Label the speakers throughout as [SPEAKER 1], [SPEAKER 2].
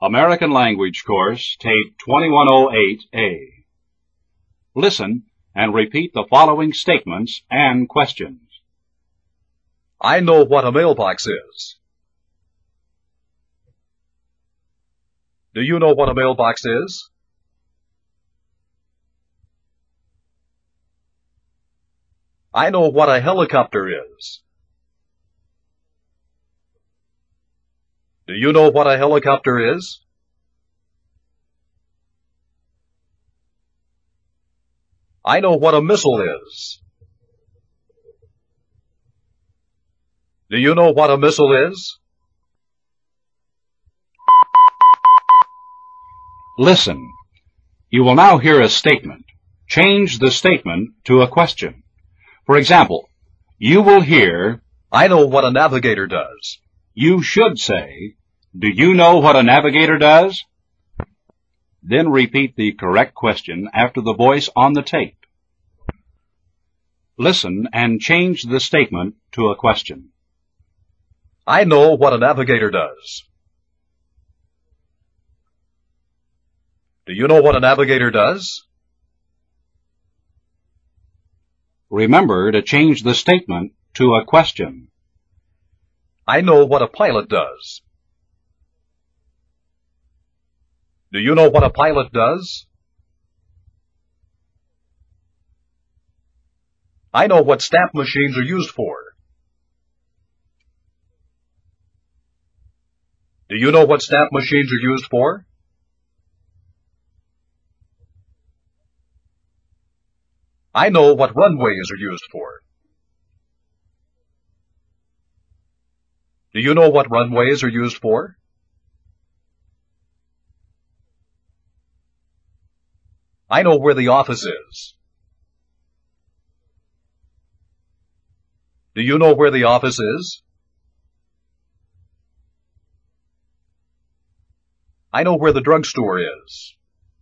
[SPEAKER 1] American Language Course, Tape 2108A. Listen and repeat the following statements and questions.
[SPEAKER 2] I know what a mailbox is. Do you know what a mailbox is? I know what a helicopter is. Do you know what a helicopter is? I know what a missile is. Do you know what a missile is?
[SPEAKER 1] Listen. You will now hear a statement. Change the statement to a question. For example, you will hear,
[SPEAKER 2] I know what a navigator does.
[SPEAKER 1] You should say, do you know what a navigator does? Then repeat the correct question after the voice on the tape. Listen and change the statement to a question.
[SPEAKER 2] I know what a navigator does. Do you know what a navigator does?
[SPEAKER 1] Remember to change the statement to a question.
[SPEAKER 2] I know what a pilot does. Do you know what a pilot does? I know what stamp machines are used for. Do you know what stamp machines are used for? I know what runways are used for. Do you know what runways are used for? I know where the office is. Do you know where the office is? I know where the drugstore is.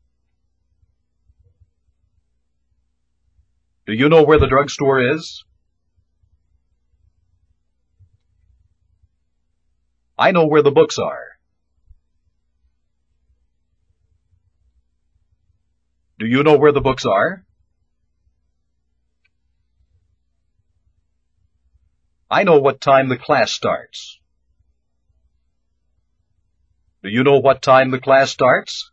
[SPEAKER 2] Do you know where the drugstore is? I know where the books are. Do you know where the books are? I know what time the class starts. Do you know what time the class starts?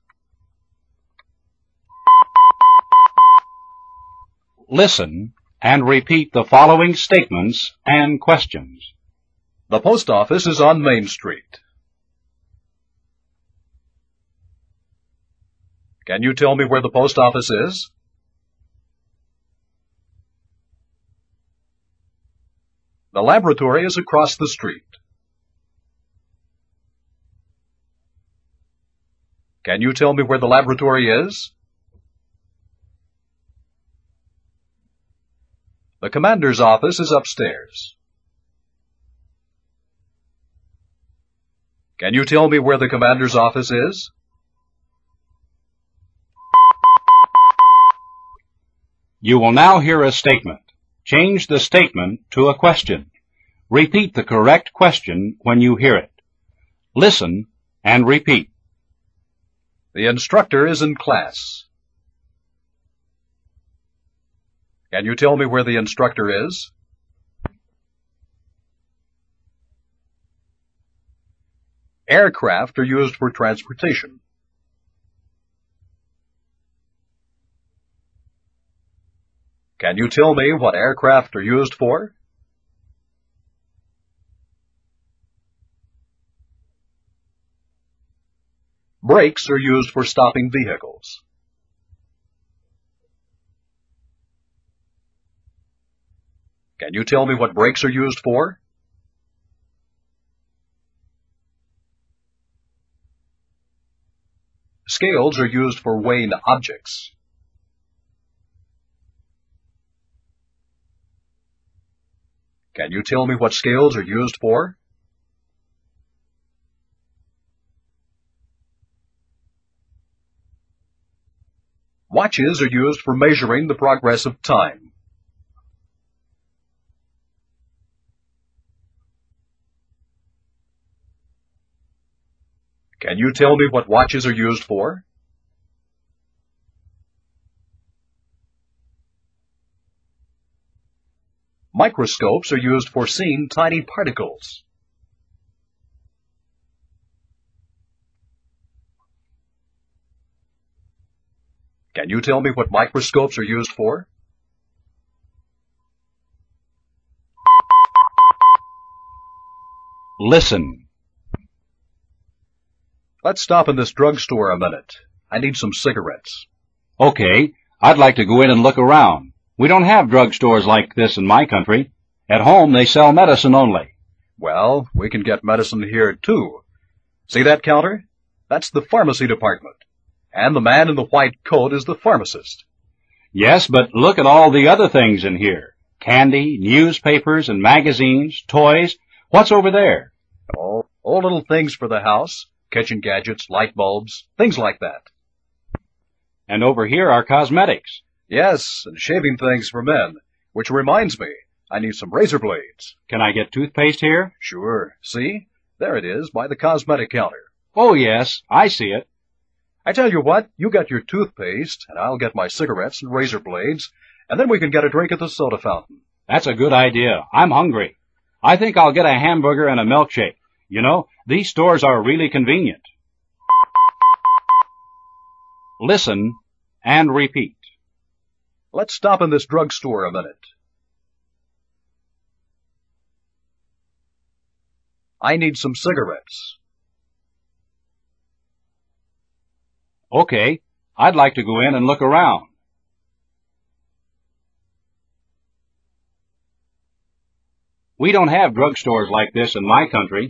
[SPEAKER 1] Listen and repeat the following statements and questions.
[SPEAKER 2] The post office is on Main Street. Can you tell me where the post office is? The laboratory is across the street. Can you tell me where the laboratory is? The commander's office is upstairs. Can you tell me where the commander's office is?
[SPEAKER 1] You will now hear a statement. Change the statement to a question. Repeat the correct question when you hear it. Listen and repeat.
[SPEAKER 2] The instructor is in class. Can you tell me where the instructor is? Aircraft are used for transportation. Can you tell me what aircraft are used for? Brakes are used for stopping vehicles. Can you tell me what brakes are used for? Scales are used for weighing objects. Can you tell me what scales are used for? Watches are used for measuring the progress of time. Can you tell me what watches are used for? Microscopes are used for seeing tiny particles. Can you tell me what microscopes are used for?
[SPEAKER 1] Listen.
[SPEAKER 2] Let's stop in this drugstore a minute. I need some cigarettes.
[SPEAKER 1] Okay, I'd like to go in and look around. We don't have drugstores like this in my country. At home, they sell medicine only.
[SPEAKER 2] Well, we can get medicine here, too. See that counter? That's the pharmacy department. And the man in the white coat is the pharmacist.
[SPEAKER 1] Yes, but look at all the other things in here. Candy, newspapers and magazines, toys. What's over there?
[SPEAKER 2] Oh, all little things for the house. Kitchen gadgets, light bulbs, things like that.
[SPEAKER 1] And over here are cosmetics.
[SPEAKER 2] Yes, and shaving things for men. Which reminds me, I need some razor blades.
[SPEAKER 1] Can I get toothpaste here?
[SPEAKER 2] Sure. See? There it is, by the cosmetic counter.
[SPEAKER 1] Oh, yes, I see it.
[SPEAKER 2] I tell you what, you get your toothpaste, and I'll get my cigarettes and razor blades, and then we can get a drink at the soda fountain.
[SPEAKER 1] That's a good idea. I'm hungry. I think I'll get a hamburger and a milkshake. You know, these stores are really convenient. Listen and repeat.
[SPEAKER 2] Let's stop in this drugstore a minute. I need some cigarettes.
[SPEAKER 1] Okay, I'd like to go in and look around. We don't have drugstores like this in my country.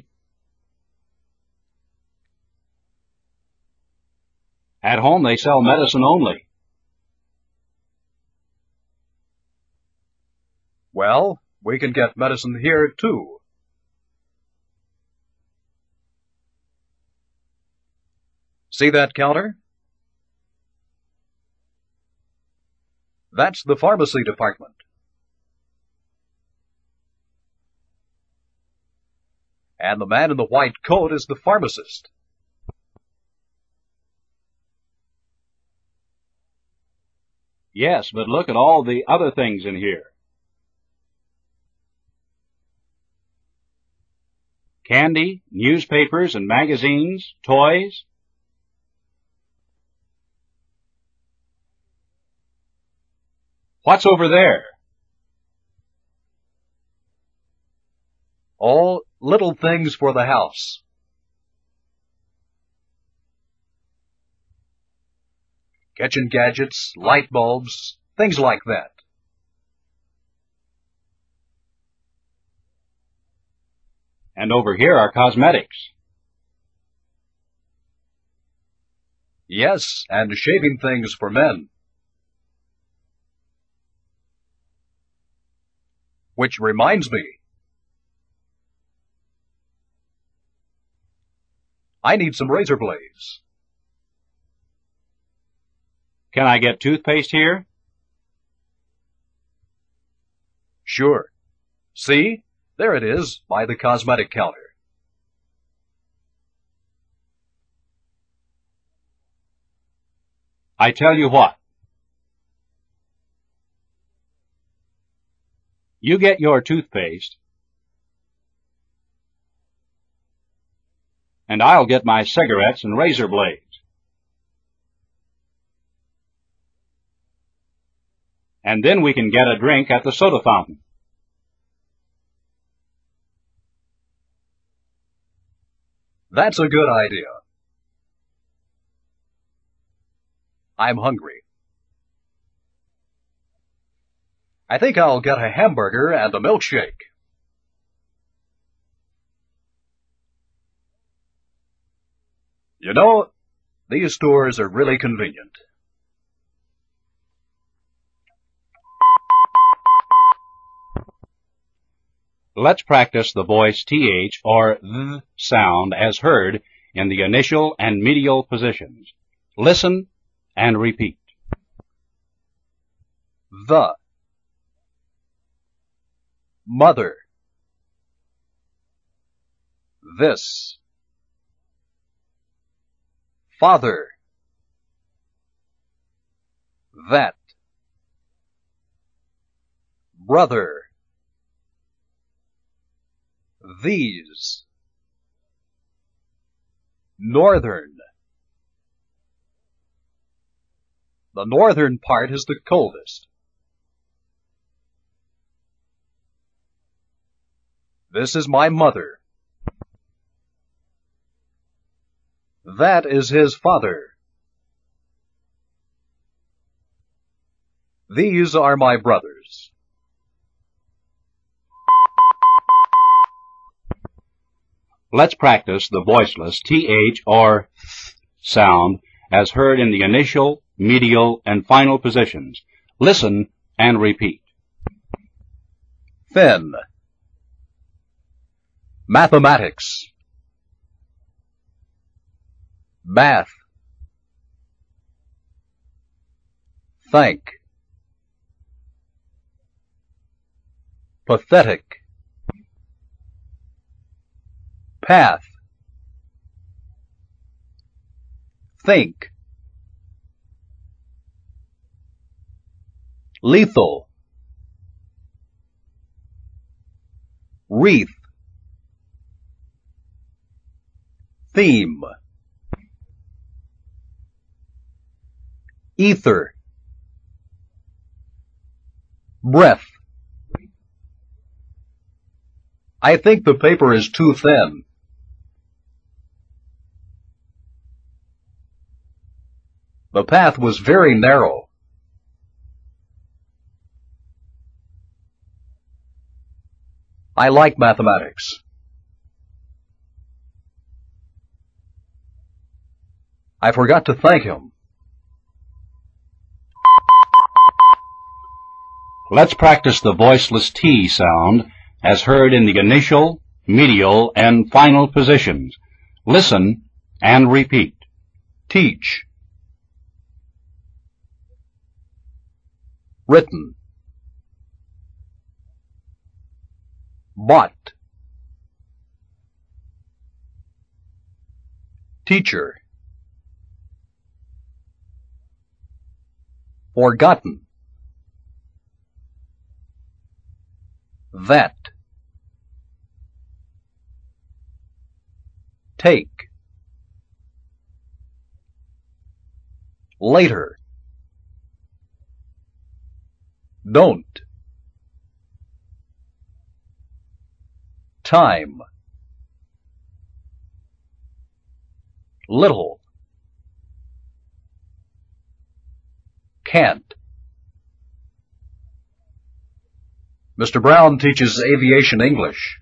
[SPEAKER 1] At home, they sell medicine only.
[SPEAKER 2] Well, we can get medicine here, too. See that counter? That's the pharmacy department. And the man in the white coat is the pharmacist.
[SPEAKER 1] Yes, but look at all the other things in here. Candy, newspapers and magazines, toys. What's over there?
[SPEAKER 2] All little things for the house. Kitchen gadgets, light bulbs, things like that.
[SPEAKER 1] And over here are cosmetics.
[SPEAKER 2] Yes, and shaving things for men. Which reminds me, I need some razor blades.
[SPEAKER 1] Can I get toothpaste here?
[SPEAKER 2] Sure. See? There it is, by the cosmetic counter.
[SPEAKER 1] I tell you what. You get your toothpaste, and I'll get my cigarettes and razor blades. And then we can get a drink at the soda fountain.
[SPEAKER 2] That's a good idea. I'm hungry. I think I'll get a hamburger and a milkshake. You know, these stores are really convenient.
[SPEAKER 1] Let's practice the voice th or th sound as heard in the initial and medial positions. Listen and repeat.
[SPEAKER 2] The. Mother. This. Father. That. Brother. These. Northern. The northern part is the coldest. This is my mother. That is his father. These are my brothers.
[SPEAKER 1] Let's practice the voiceless th or th sound as heard in the initial, medial, and final positions. Listen and repeat.
[SPEAKER 2] Thin. Mathematics. Bath. Thank. Pathetic. Path. Think. Lethal. Wreath. Theme. Ether. Breath. I think the paper is too thin. The path was very narrow. I like mathematics. I forgot to thank him.
[SPEAKER 1] Let's practice the voiceless T sound as heard in the initial, medial, and final positions. Listen and repeat.
[SPEAKER 2] Teach. Written. Bought. Teacher. Forgotten. That. Take. Later. Don't. Time. Little. Can't. Mr. Brown teaches aviation English.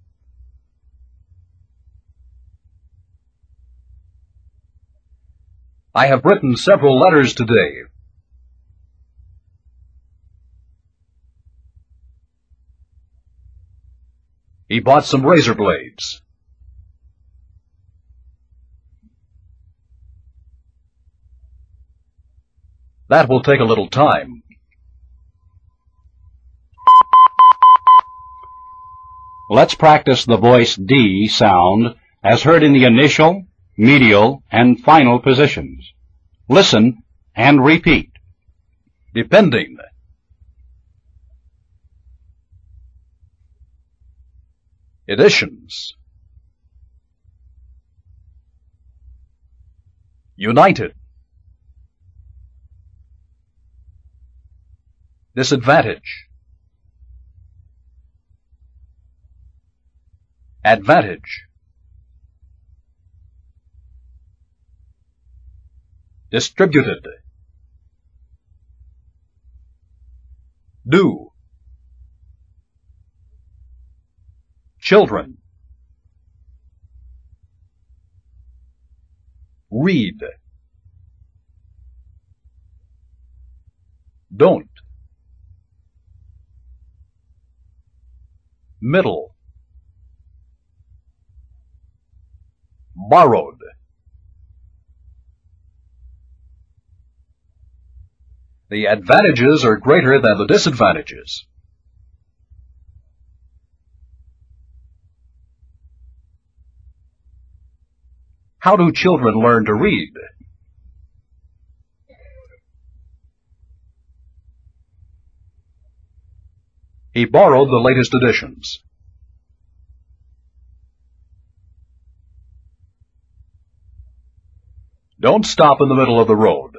[SPEAKER 2] I have written several letters today. He bought some razor blades. That will take a little time.
[SPEAKER 1] Let's practice the voice D sound as heard in the initial, medial, and final positions. Listen and repeat.
[SPEAKER 2] Depending. Editions. United. Disadvantage. Advantage. Distributed. Do. Children. Read. Don't. Middle. Borrowed. The advantages are greater than the disadvantages. How do children learn to read? He borrowed the latest editions. Don't stop in the middle of the road.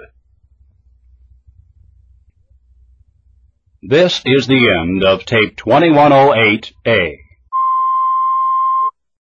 [SPEAKER 1] This is the end of tape 2108A.